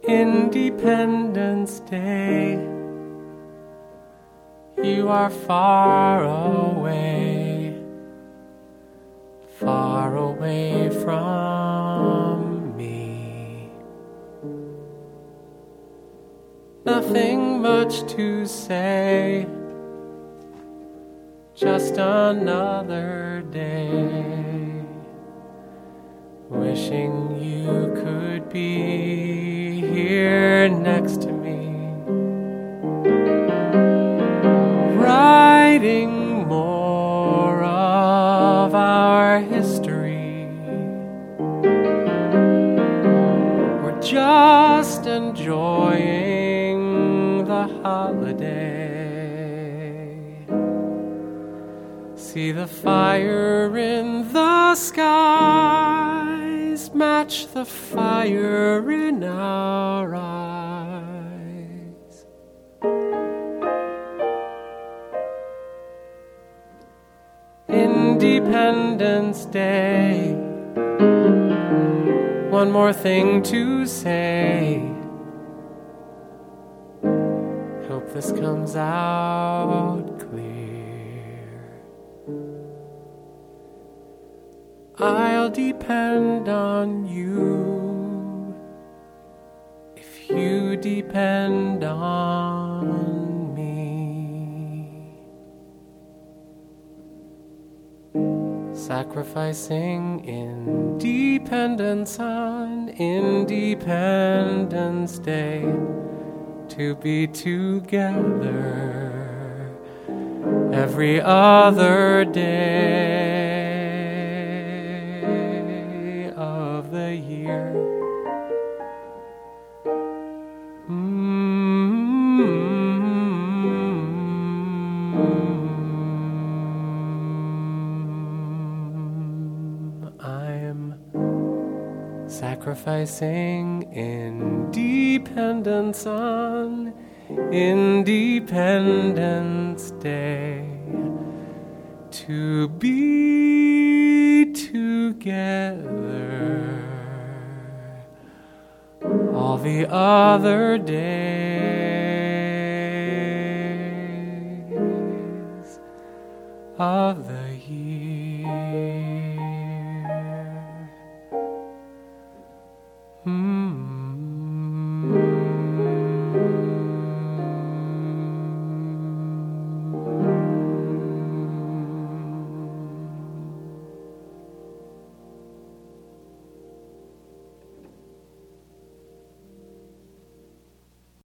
Independence Day. You are far away from me. Nothing much to say, just another day, wishing you could be here next to me, writing more of our history, or just enjoying the holiday. See the fire in the skies match the fire in our eyes. Independence Day. One more thing to say. Hope this comes out clear. I'll depend on you if you depend on me. Sacrificing independence on Independence Day to be together every other day of the year. I'm sacrificing independence on Independence Day to be together all the other days of the